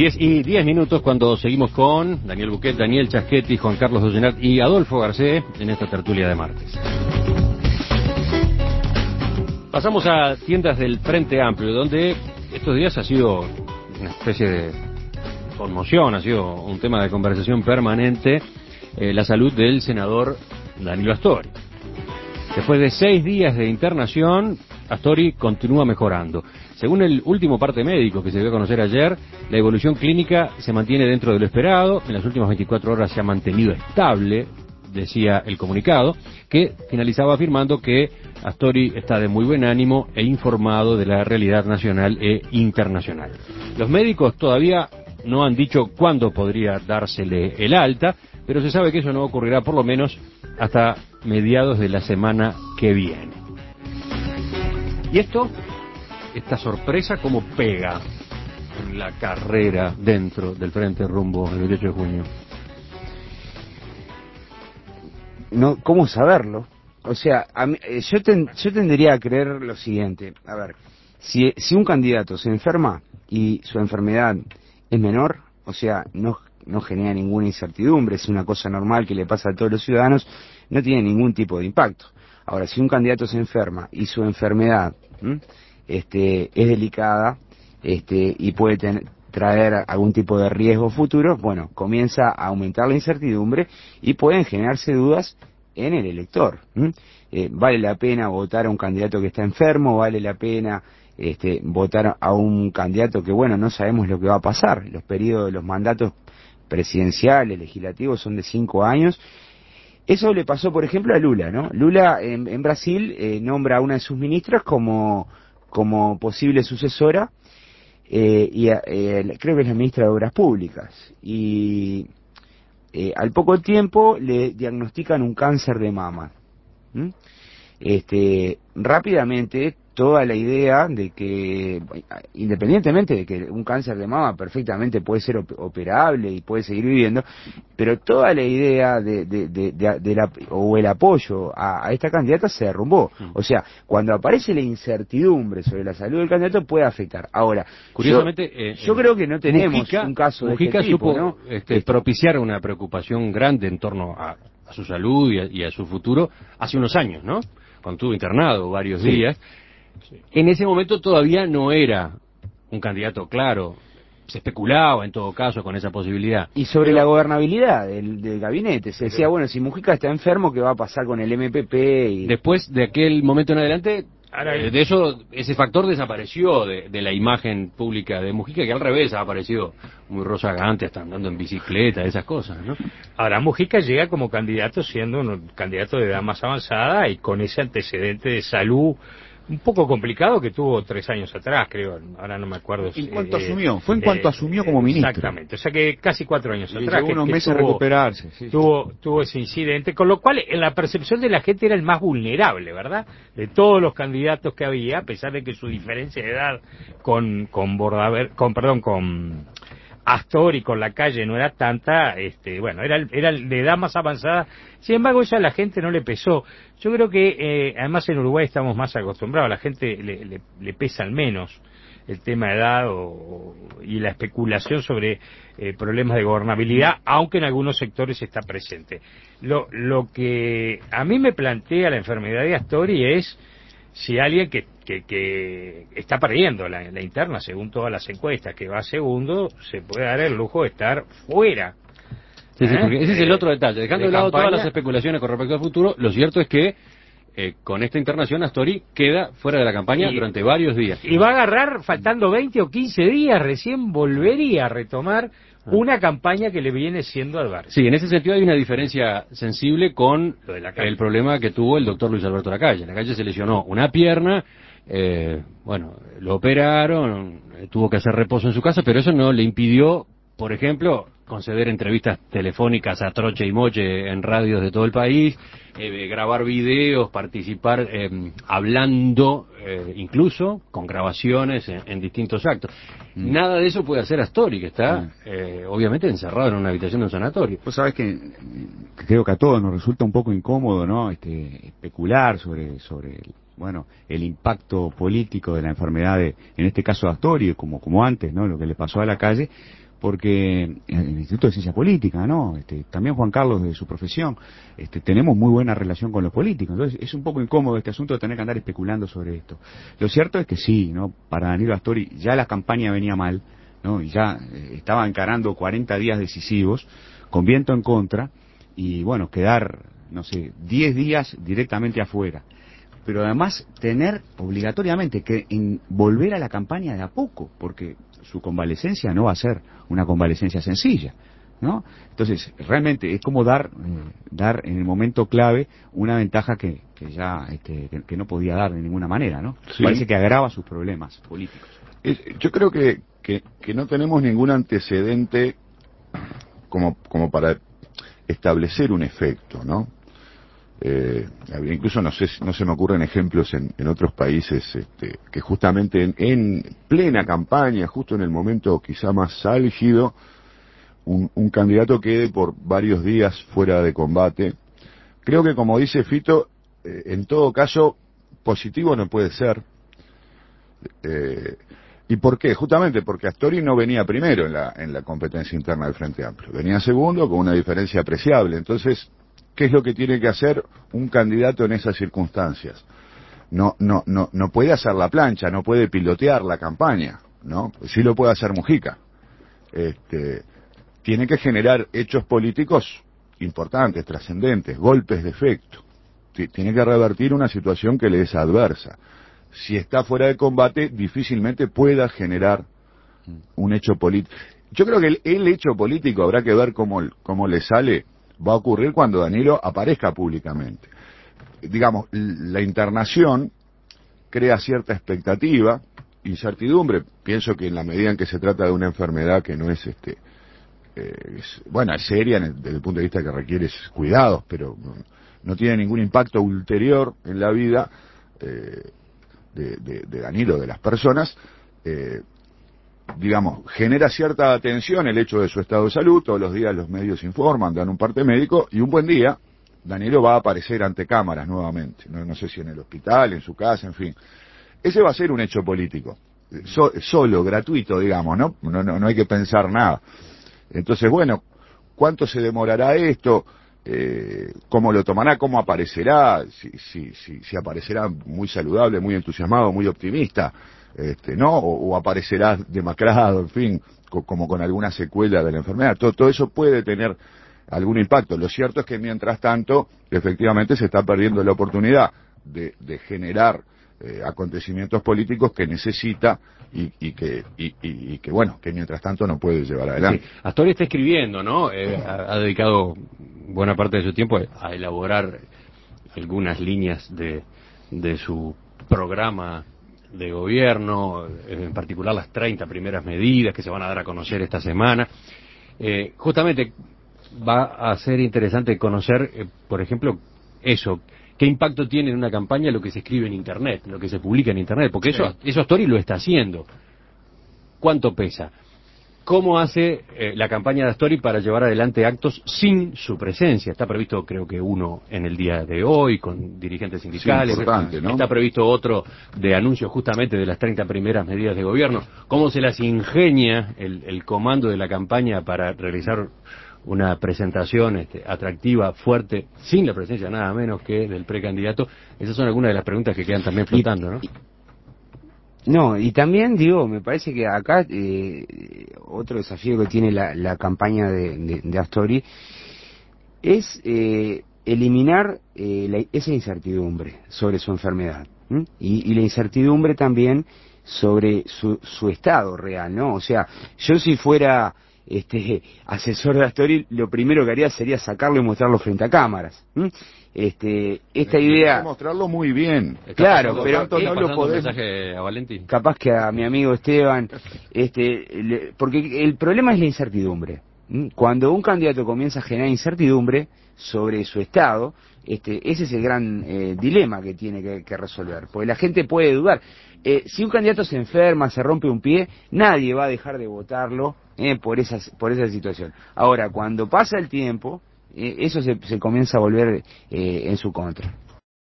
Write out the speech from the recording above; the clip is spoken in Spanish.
10:10 cuando seguimos con Daniel Buquet, Daniel Chaschetti, Juan Carlos Dollenat y Adolfo Garcés en esta tertulia de martes. Pasamos a tiendas del Frente Amplio, donde estos días ha sido una especie de conmoción, ha sido un tema de conversación permanente, la salud del senador Danilo Astori. Después de 6 días de internación, Astori continúa mejorando. Según el último parte médico que se dio a conocer ayer, la evolución clínica se mantiene dentro de lo esperado. En las últimas 24 horas se ha mantenido estable, decía el comunicado, que finalizaba afirmando que Astori está de muy buen ánimo e informado de la realidad nacional e internacional. Los médicos todavía no han dicho cuándo podría dársele el alta, pero se sabe que eso no ocurrirá por lo menos hasta mediados de la semana que viene. Y esta sorpresa, ¿cómo pega en la carrera dentro del Frente rumbo el 28 de junio? No, ¿cómo saberlo? O sea, yo tendría a creer lo siguiente. A ver, si un candidato se enferma y su enfermedad es menor, o sea, no genera ninguna incertidumbre, es una cosa normal que le pasa a todos los ciudadanos, no tiene ningún tipo de impacto. Ahora, si un candidato se enferma y su enfermedad es delicada y puede traer algún tipo de riesgo futuro, bueno, comienza a aumentar la incertidumbre y pueden generarse dudas en el elector. ¿Vale la pena votar a un candidato que está enfermo? ¿Vale la pena votar a un candidato que, bueno, no sabemos lo que va a pasar? Los periodos, los mandatos presidenciales, legislativos son de 5 años. Eso le pasó, por ejemplo, a Lula, ¿no? Lula en Brasil nombra a una de sus ministras como posible sucesora, creo que es la ministra de Obras Públicas, y al poco tiempo le diagnostican un cáncer de mama. Rápidamente toda la idea de que, independientemente de que un cáncer de mama perfectamente puede ser operable y puede seguir viviendo, pero toda la idea o el apoyo a esta candidata se derrumbó. O sea, cuando aparece la incertidumbre sobre la salud del candidato puede afectar. Ahora, curiosamente, yo creo que no tenemos un caso de Mujica este tipo, supo, ¿no? propiciar una preocupación grande en torno a su salud y a su futuro hace unos años, ¿no? Cuando estuvo internado varios días. Sí. En ese momento todavía no era un candidato claro, se especulaba en todo caso con esa posibilidad. Y sobre la gobernabilidad del gabinete, se decía, bueno, si Mujica está enfermo, ¿qué va a pasar con el MPP? Después de aquel momento en adelante, de eso, ese factor desapareció de la imagen pública de Mujica, que al revés ha aparecido muy rozagante, hasta andando en bicicleta, esas cosas, ¿no? Ahora, Mujica llega como candidato siendo un candidato de edad más avanzada y con ese antecedente de salud un poco complicado que tuvo 3 años atrás, creo, ahora no me acuerdo. En cuanto asumió, fue en cuanto asumió como ministro. Exactamente, o sea que casi 4 años atrás. Llevó unos meses a recuperarse. Sí. Tuvo ese incidente, con lo cual en la percepción de la gente era el más vulnerable, ¿verdad? De todos los candidatos que había, a pesar de que su diferencia de edad con Astori con la calle no era tanta, bueno, era de edad más avanzada. Sin embargo, eso a la gente no le pesó. Yo creo que, además en Uruguay estamos más acostumbrados, a la gente le pesa al menos el tema de edad y la especulación sobre problemas de gobernabilidad, aunque en algunos sectores está presente. Lo que a mí me plantea la enfermedad de Astori es si alguien que está perdiendo la interna, según todas las encuestas, que va segundo, se puede dar el lujo de estar fuera. Sí, porque ese es el otro detalle. Dejando de lado todas las especulaciones con respecto al futuro, lo cierto es que con esta internación Astori queda fuera de la campaña durante varios días. Y va a agarrar, faltando 20 o 15 días, recién volvería a retomar una campaña que le viene siendo adversa. Sí, en ese sentido hay una diferencia sensible con el problema que tuvo el doctor Luis Alberto Lacalle. Lacalle se lesionó una pierna, bueno, lo operaron, tuvo que hacer reposo en su casa, pero eso no le impidió, por ejemplo, conceder entrevistas telefónicas a troche y moche en radios de todo el país, grabar videos, participar hablando, incluso con grabaciones en distintos actos. Nada de eso puede hacer Astori, que está obviamente encerrado en una habitación de un sanatorio. Vos sabés que creo que a todos nos resulta un poco incómodo, ¿no? Especular sobre bueno, el impacto político de la enfermedad en este caso de Astori, como antes, ¿no? Lo que le pasó a Lacalle, porque en el Instituto de Ciencia Política, ¿no? También Juan Carlos de su profesión, tenemos muy buena relación con los políticos, entonces es un poco incómodo este asunto de tener que andar especulando sobre esto. Lo cierto es que sí, ¿no? Para Danilo Astori ya la campaña venía mal, ¿no? Y ya estaba encarando 40 días decisivos, con viento en contra, y bueno, quedar, no sé, 10 días directamente afuera. Pero además tener obligatoriamente que volver a la campaña de a poco, porque su convalecencia no va a ser una convalecencia sencilla, ¿no? Entonces, realmente es como dar en el momento clave una ventaja que ya que no podía dar de ninguna manera, ¿no? Sí. Parece que agrava sus problemas políticos. Yo creo que no tenemos ningún antecedente como para establecer un efecto, ¿no? Incluso no se me ocurren ejemplos en otros países que justamente en plena campaña, justo en el momento quizá más álgido, un candidato quede por varios días fuera de combate. Creo que, como dice Fito, en todo caso positivo no puede ser. ¿Y por qué? Justamente porque Astori no venía primero en la competencia interna del Frente Amplio, venía segundo con una diferencia apreciable. Entonces, ¿qué es lo que tiene que hacer un candidato en esas circunstancias? No puede hacer la plancha, no puede pilotear la campaña, ¿no? Sí lo puede hacer Mujica. Tiene que generar hechos políticos importantes, trascendentes, golpes de efecto. Tiene que revertir una situación que le es adversa. Si está fuera de combate, difícilmente pueda generar un hecho político. Yo creo que el hecho político habrá que ver cómo le sale. Va a ocurrir cuando Danilo aparezca públicamente. Digamos, la internación crea cierta expectativa, incertidumbre. Pienso que en la medida en que se trata de una enfermedad que no es es seria desde el punto de vista que requiere cuidados, pero no tiene ningún impacto ulterior en la vida de Danilo, de las personas. Digamos, genera cierta atención el hecho de su estado de salud. Todos los días los medios informan, dan un parte médico, y un buen día Danilo va a aparecer ante cámaras nuevamente, no sé si en el hospital, en su casa, en fin. Ese va a ser un hecho político, solo, gratuito, digamos, no hay que pensar nada. Entonces, bueno, ¿cuánto se demorará esto? ¿Cómo lo tomará? ¿Cómo aparecerá? Si aparecerá muy saludable, muy entusiasmado, muy optimista, ¿no? O aparecerá demacrado, en fin, como con alguna secuela de la enfermedad. Todo eso puede tener algún impacto. Lo cierto es que mientras tanto, efectivamente se está perdiendo la oportunidad de generar acontecimientos políticos que necesita y que bueno, que mientras tanto no puede llevar adelante. Sí. Astori está escribiendo, ¿no? Ha dedicado buena parte de su tiempo a elaborar algunas líneas de su programa de gobierno, en particular las 30 primeras medidas que se van a dar a conocer esta semana. Justamente va a ser interesante conocer, por ejemplo, eso. ¿Qué impacto tiene en una campaña lo que se escribe en Internet, lo que se publica en Internet? Porque eso Astori lo está haciendo. ¿Cuánto pesa? ¿Cómo hace la campaña de Astori para llevar adelante actos sin su presencia? Está previsto, creo que uno en el día de hoy, con dirigentes sindicales. Sí, importante, ¿no? Está previsto otro de anuncio justamente de las 30 primeras medidas de gobierno. ¿Cómo se las ingenia el comando de la campaña para realizar una presentación atractiva, fuerte, sin la presencia nada menos que del precandidato? Esas son algunas de las preguntas que quedan también flotando, ¿no? No, y también digo, me parece que acá otro desafío que tiene la campaña de Astori es eliminar esa incertidumbre sobre su enfermedad, ¿m? Y la incertidumbre también sobre su estado real, ¿no? O sea, yo si fuera asesor de Astori, lo primero que haría sería sacarlo y mostrarlo frente a cámaras. ¿M? Esta idea, mostrarlo muy bien. Claro, pero no lo podés. Mensaje a Valentín. Capaz que a mi amigo Esteban, porque el problema es la incertidumbre. Cuando un candidato comienza a generar incertidumbre sobre su estado, ese es el gran dilema que tiene que resolver, porque la gente puede dudar. Si un candidato se enferma, se rompe un pie, nadie va a dejar de votarlo por esa situación. Ahora, cuando pasa el tiempo, eso se comienza a volver en su contra.